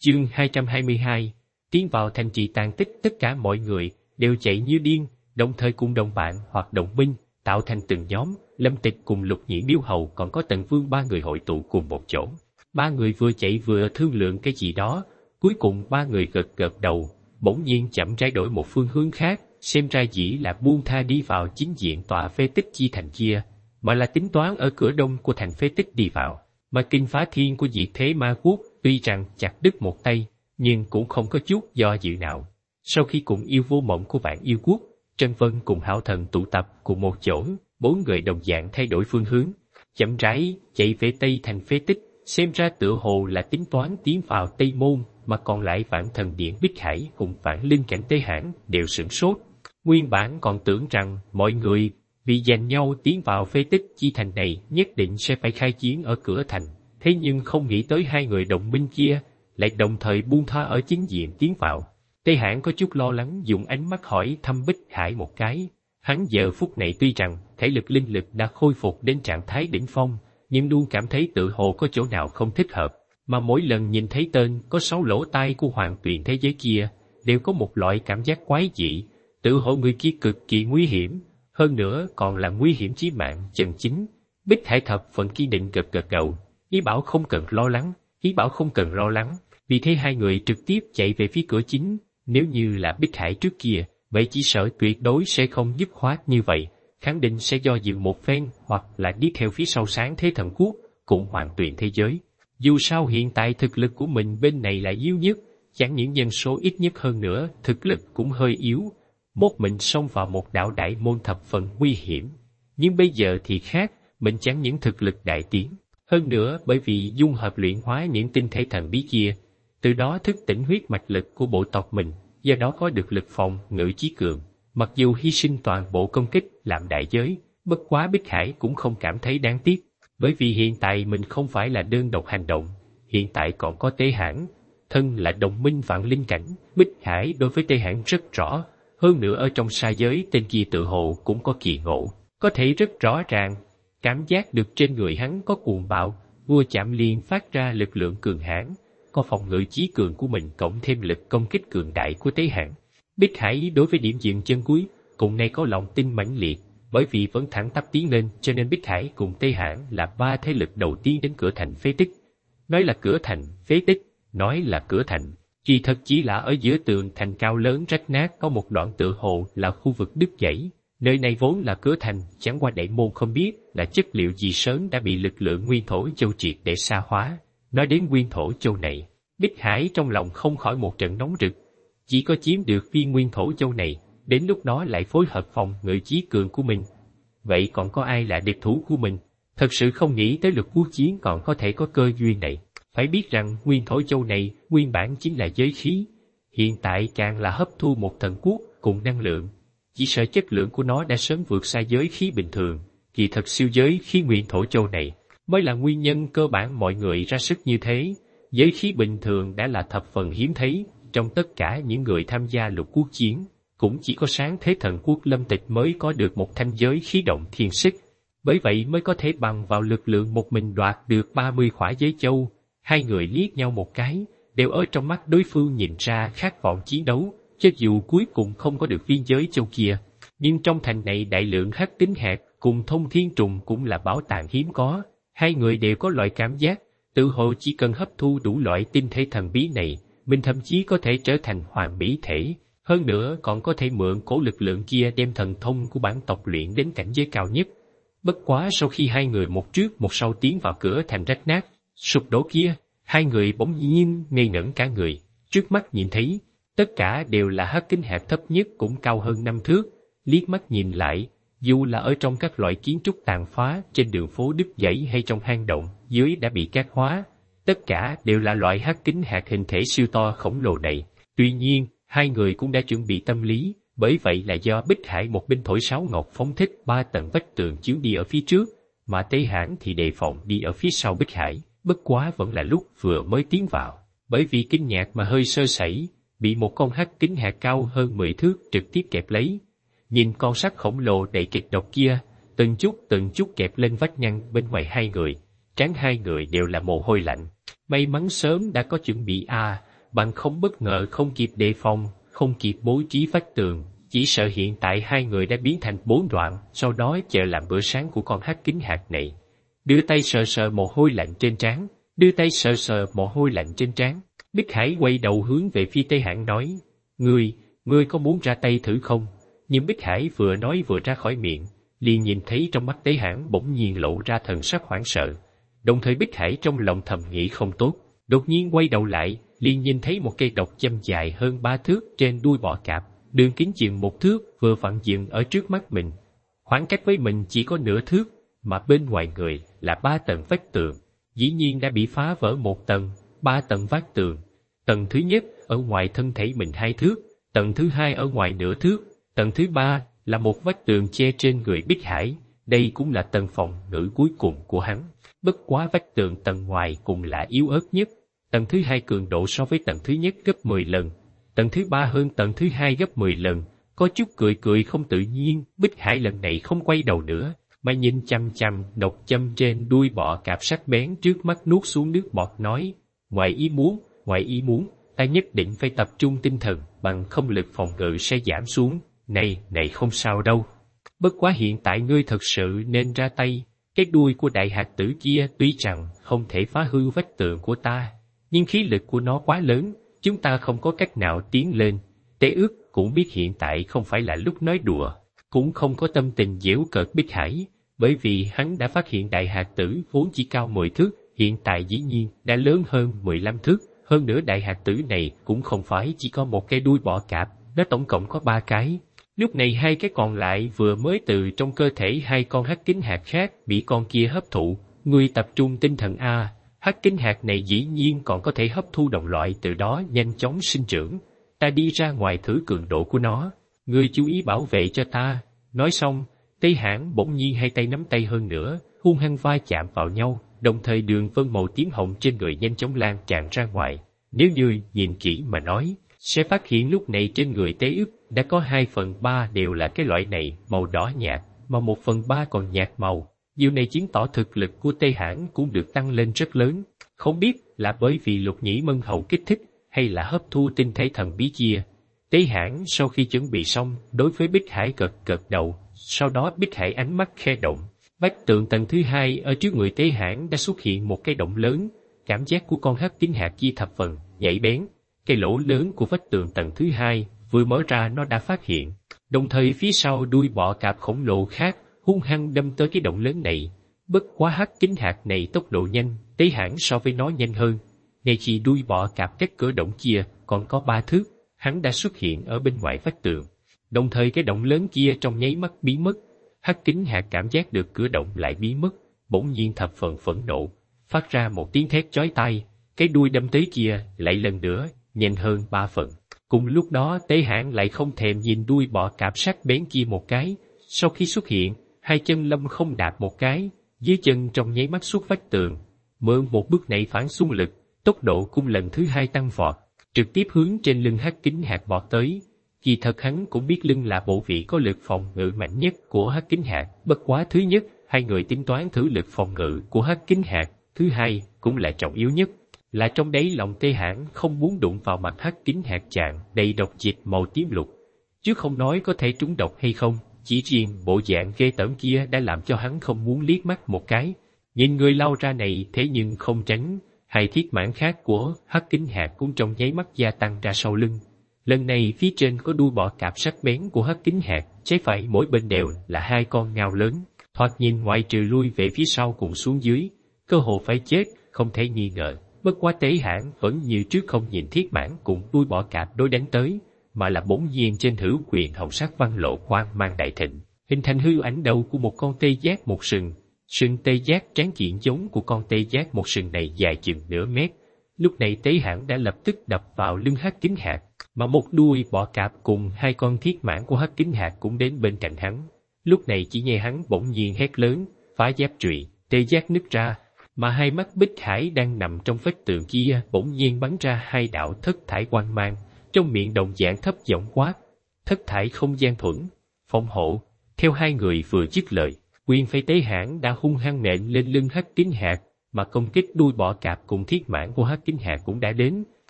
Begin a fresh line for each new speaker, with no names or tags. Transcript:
Chương 222. Tiến vào thành trì tàn tích, tất cả mọi người đều chạy như điên, đồng thời cùng đồng bạn hoặc đồng binh tạo thành từng nhóm. Lâm Tịch cùng Lục Nhĩ Miêu Hầu còn có Tần Vương ba người hội tụ cùng một chỗ. Ba người vừa chạy vừa thương lượng cái gì đó, cuối cùng ba người gật gật đầu, bỗng nhiên chậm rãi đổi một phương hướng khác, xem ra dĩ là buông tha đi vào chính diện tòa phế tích chi thành kia, mà là tính toán ở cửa đông của thành phế tích đi vào. Mà kinh phá thiên của Diệt Thế Ma Quốc tuy rằng chặt đứt một tay, nhưng cũng không có chút do dự nào. Sau khi cùng yêu vô mộng của Vạn Yêu Quốc, Trân Vân cùng Hạo Thần tụ tập cùng một chỗ, bốn người đồng dạng thay đổi phương hướng, chậm rãi chạy về tây thành phế tích, xem ra tựa hồ là tính toán tiến vào Tây Môn, mà còn lại Vạn Thần Điện Bích Hải cùng Vạn Linh Cảnh Tế Hãn đều sửng sốt. Nguyên bản còn tưởng rằng mọi người vì giành nhau tiến vào phế tích chi thành này nhất định sẽ phải khai chiến ở cửa thành, thế nhưng không nghĩ tới hai người đồng minh kia lại đồng thời buông tha ở chính diện tiến vào. Tế Hãn có chút lo lắng dùng ánh mắt hỏi thăm Bích Hải một cái. Hắn giờ phút này tuy rằng thể lực linh lực đã khôi phục đến trạng thái đỉnh phong, nhưng luôn cảm thấy tự hồ có chỗ nào không thích hợp, mà mỗi lần nhìn thấy tên có 6 lỗ tai của hoàng tuyền thế giới kia, đều có một loại cảm giác quái dị, tự hồ người kia cực kỳ nguy hiểm, hơn nữa còn là nguy hiểm chí mạng chân chính. Bích Hải thập phần kiên định gật gật đầu, ý bảo không cần lo lắng, vì thế hai người trực tiếp chạy về phía cửa chính. Nếu như là Bích Hải trước kia, vậy chỉ sợ tuyệt đối sẽ không dứt khoát như vậy, khẳng định sẽ do dự một phen hoặc là đi theo phía sau Sáng Thế Thần Quốc cùng hoàng tuyền thế giới. Dù sao hiện tại thực lực của mình bên này là yếu nhất, chẳng những nhân số ít nhất hơn nữa, thực lực cũng hơi yếu. Một mình xông vào một đạo đại môn thập phần nguy hiểm. Nhưng bây giờ thì khác, mình chẳng những thực lực đại tiến, hơn nữa bởi vì dung hợp luyện hóa những tinh thể thần bí kia, từ đó thức tỉnh huyết mạch lực của bộ tộc mình, do đó có được lực phòng ngự chí cường. Mặc dù hy sinh toàn bộ công kích làm đại giới, bất quá Bích Hải cũng không cảm thấy đáng tiếc, bởi vì hiện tại mình không phải là đơn độc hành động, hiện tại còn có Tế Hãn, thân là đồng minh Vạn Linh Cảnh. Bích Hải đối với Tế Hãn rất rõ, hơn nữa ở trong sa giới tên kia tự hồ cũng có kỳ ngộ, có thể rất rõ ràng cảm giác được trên người hắn có cuồng bạo, vừa chạm liền phát ra lực lượng cường hãn, có phòng ngự chí cường của mình cộng thêm lực công kích cường đại của Tế Hãn. Bích Hải đối với điểm dừng chân cuối cùng này có lòng tin mãnh liệt, bởi vì vẫn thẳng tắp tiến lên, cho nên Bích Hải cùng Tế Hãn là ba thế lực đầu tiên đến cửa thành phế tích. Nói là cửa thành phế tích, nói là cửa thành, kỳ thật chỉ là ở giữa tường thành cao lớn rách nát có một đoạn tựa hồ là khu vực đứt gãy. Nơi này vốn là cửa thành, chẳng qua đại môn không biết là chất liệu gì sớm đã bị lực lượng nguyên thổ châu triệt để sa hóa. Nói đến nguyên thổ châu này, Bích Hải trong lòng không khỏi một trận nóng rực. Chỉ có chiếm được viên nguyên thổ châu này, đến lúc đó lại phối hợp phòng ngự chí cường của mình, vậy còn có ai là địch thủ của mình? Thật sự không nghĩ tới lực quốc chiến còn có thể có cơ duyên này. Phải biết rằng nguyên thổ châu này nguyên bản chính là giới khí, hiện tại càng là hấp thu một thần quốc cùng năng lượng. Chỉ sợ chất lượng của nó đã sớm vượt xa giới khí bình thường, kỳ thật siêu giới khí nguyên thổ châu này mới là nguyên nhân cơ bản mọi người ra sức như thế. Giới khí bình thường đã là thập phần hiếm thấy, trong tất cả những người tham gia lục quốc chiến, cũng chỉ có Sáng Thế Thần Quốc Lâm Tịch mới có được một thanh giới khí động thiên xích, bởi vậy mới có thể bằng vào lực lượng một mình đoạt được 30 khỏa giới châu. Hai người liếc nhau một cái, đều ở trong mắt đối phương nhìn ra khát vọng chiến đấu, cho dù cuối cùng không có được viên giới châu kia. Nhưng trong thành này đại lượng hắc tính hạt cùng thông thiên trùng cũng là bảo tàng hiếm có, hai người đều có loại cảm giác, tự hồ chỉ cần hấp thu đủ loại tinh thể thần bí này, mình thậm chí có thể trở thành hoàn mỹ thể. Hơn nữa còn có thể mượn cổ lực lượng kia đem thần thông của bản tộc luyện đến cảnh giới cao nhất. Bất quá sau khi hai người một trước một sau tiến vào cửa thành rách nát, sụp đổ kia, hai người bỗng nhiên ngây ngẩn cả người. Trước mắt nhìn thấy, tất cả đều là hắc kính hạt thấp nhất cũng cao hơn 5 thước. Liếc mắt nhìn lại, dù là ở trong các loại kiến trúc tàn phá trên đường phố đứt gãy hay trong hang động dưới đã bị cát hóa, tất cả đều là loại hắc kính hạt hình thể siêu to khổng lồ này. Tuy nhiên, hai người cũng đã chuẩn bị tâm lý, bởi vậy là do Bích Hải một bên thổi sáo ngọc phóng thích 3 tầng vách tường chiếu đi ở phía trước, mà Tế Hãn thì đề phòng đi ở phía sau Bích Hải. Bất quá vẫn là lúc vừa mới tiến vào, bởi vì kinh ngạc mà hơi sơ sẩy, bị một con hắc kính hạt cao hơn 10 thước trực tiếp kẹp lấy. Nhìn con sắt khổng lồ đầy kịch độc kia, từng chút kẹp lên vách ngăn bên ngoài hai người, trán hai người đều là mồ hôi lạnh. May mắn sớm đã có chuẩn bị bằng không bất ngờ không kịp đề phòng, không kịp bố trí vách tường, chỉ sợ hiện tại hai người đã biến thành 4 đoạn, sau đó chờ làm bữa sáng của con hắc kính hạt này. Đưa tay sờ sờ mồ hôi lạnh trên trán, Bích Hải quay đầu hướng về phía Tây Hãn nói, ngươi có muốn ra tay thử không? Nhưng Bích Hải vừa nói vừa ra khỏi miệng, liền nhìn thấy trong mắt Tây Hãn bỗng nhiên lộ ra thần sắc hoảng sợ. Đồng thời Bích Hải trong lòng thầm nghĩ không tốt, đột nhiên quay đầu lại, liền nhìn thấy một cây độc châm dài hơn 3 thước trên đuôi bọ cạp, đường kính chừng 1 thước vừa vặn dựng ở trước mắt mình. Khoảng cách với mình chỉ có nửa thước, mà bên ngoài người là 3 tầng vách tường, dĩ nhiên đã bị phá vỡ 1 tầng, 3 tầng vách tường. Tầng thứ nhất ở ngoài thân thể mình 2 thước, tầng thứ 2 ở ngoài nửa thước, tầng thứ 3 là một vách tường che trên người Bích Hải, đây cũng là tầng phòng ngự cuối cùng của hắn. Bất quá vách tường tầng ngoài cũng là yếu ớt nhất, tầng thứ 2 cường độ so với tầng thứ nhất gấp 10 lần, tầng thứ 3 hơn tầng thứ 2 gấp 10 lần. Có chút cười không tự nhiên, Bích Hải lần này không quay đầu nữa, mà nhìn chăm chăm độc châm trên đuôi bọ cạp sắc bén trước mắt nuốt xuống nước bọt nói, ngoài ý muốn, ta nhất định phải tập trung tinh thần, bằng không lực phòng ngự sẽ giảm xuống. Này không sao đâu. Bất quá hiện tại ngươi thật sự nên ra tay, cái đuôi của đại hạt tử kia tuy rằng không thể phá hư vách tường của ta, nhưng khí lực của nó quá lớn, chúng ta không có cách nào tiến lên. Tế Ước cũng biết hiện tại không phải là lúc nói đùa, cũng không có tâm tình giễu cợt Bích Hải, bởi vì hắn đã phát hiện đại hạt tử vốn chỉ cao 10 thước, hiện tại dĩ nhiên đã lớn hơn 15 thước, hơn nữa đại hạt tử này cũng không phải chỉ có một cái đuôi bọ cạp, nó tổng cộng có 3 cái. Lúc này 2 cái còn lại vừa mới từ trong cơ thể 2 con hắc kính hạt khác bị con kia hấp thụ. Ngươi tập trung tinh thần a, hắc kính hạt này dĩ nhiên còn có thể hấp thu đồng loại, từ đó nhanh chóng sinh trưởng. Ta đi ra ngoài thử cường độ của nó, ngươi chú ý bảo vệ cho ta. Nói xong, Tây Hãn bỗng nhiên 2 tay nắm tay hơn nữa, hung hăng va chạm vào nhau, đồng thời đường vân màu tím hồng trên người nhanh chóng lan tràn ra ngoài. Nếu như nhìn kỹ mà nói, sẽ phát hiện lúc này trên người Tế Ước đã có 2/3 đều là cái loại này màu đỏ nhạt, mà 1/3 còn nhạt màu. Điều này chứng tỏ thực lực của Tây Hãn cũng được tăng lên rất lớn. Không biết là bởi vì Lục Nhĩ Mân Hầu kích thích hay là hấp thu tinh thể thần bí kia. Tây Hãn sau khi chuẩn bị xong, đối với Bích Hải gật đầu, sau đó Bích Hải ánh mắt khe động. Vách tường tầng thứ 2 ở trước người Tây Hãn đã xuất hiện một cái động lớn, cảm giác của con hắc kính hạt kia thập phần nhạy bén. Cái lỗ lớn của vách tường tầng thứ 2 vừa mở ra nó đã phát hiện, đồng thời phía sau đuôi bọ cạp khổng lồ khác hung hăng đâm tới cái động lớn này. Bất quá hắc kính hạt này tốc độ nhanh, Tây Hãn so với nó nhanh hơn. Này chỉ đuôi bọ cạp cách cửa động kia còn có 3 thước, hắn đã xuất hiện ở bên ngoài vách tường. Đồng thời cái động lớn kia trong nháy mắt biến mất. Hắc kính hạt cảm giác được cửa động lại biến mất, bỗng nhiên thập phần phẫn nộ, phát ra một tiếng thét chói tai. Cái đuôi đâm tới kia lại lần nữa nhanh hơn 3 phần. Cùng lúc đó Tế Hãn lại không thèm nhìn đuôi bọ cạp sắc bén kia một cái. Sau khi xuất hiện, 2 chân lâm không đạp một cái, dưới chân trong nháy mắt xuất vách tường. Mượn một bước này phản xung lực, tốc độ cũng lần thứ 2 tăng vọt, trực tiếp hướng trên lưng hắc kính hạt vọt tới. Kỳ thật hắn cũng biết lưng là bộ vị có lực phòng ngự mạnh nhất của hắc kính hạt. Bất quá thứ nhất, 2 người tính toán thử lực phòng ngự của hắc kính hạt. Thứ hai, cũng là trọng yếu nhất, là trong đáy lòng Tây Hãn không muốn đụng vào mặt hắc kính hạt chàng đầy độc dịch màu tím lục. Chứ không nói có thể trúng độc hay không, chỉ riêng bộ dạng ghê tởm kia đã làm cho hắn không muốn liếc mắt một cái. Nhìn người lao ra này thế nhưng không tránh, 2 thiết mãn khác của hắc kính hạt cũng trong nháy mắt gia tăng ra sau lưng. Lần này phía trên có đuôi bọ cạp sắc bén của hắc kính hạt, trái phải mỗi bên đều là 2 con ngao lớn, thoạt nhìn ngoại trừ lui về phía sau cùng xuống dưới, cơ hồ phải chết, không thể nghi ngờ. Bất quá Tế Hãn vẫn như trước không nhìn thiết mãn cùng đuôi bọ cạp đối đánh tới, mà là bỗng nhiên trên hữu quyền hồng sắc văn lộ quang mang đại thịnh, hình thành hư ảnh đầu của một con tê giác một sừng. Sừng tê giác tráng kiện giống của con tê giác một sừng này dài chừng nửa mét. Lúc này Tế Hãn đã lập tức đập vào lưng hắc kính hạt, mà một đuôi bọ cạp cùng 2 con thiết mãn của hắc kính hạt cũng đến bên cạnh hắn. Lúc này chỉ nghe hắn bỗng nhiên hét lớn, phá giáp trụy, tê giác nứt ra, mà 2 mắt Bích Hải đang nằm trong vách tường kia bỗng nhiên bắn ra 2 đạo thất thải quang mang, trong miệng đồng dạng thấp giọng quát, thất thải không gian thuẫn, phòng hộ. Theo 2 người vừa dứt lời, quyền phái Tế Hãn đã hung hăng nện lên lưng hắc kính hạt, mà công kích đuôi bọ cạp cùng thiết mãn của hắc kính hạt cũng đã đến.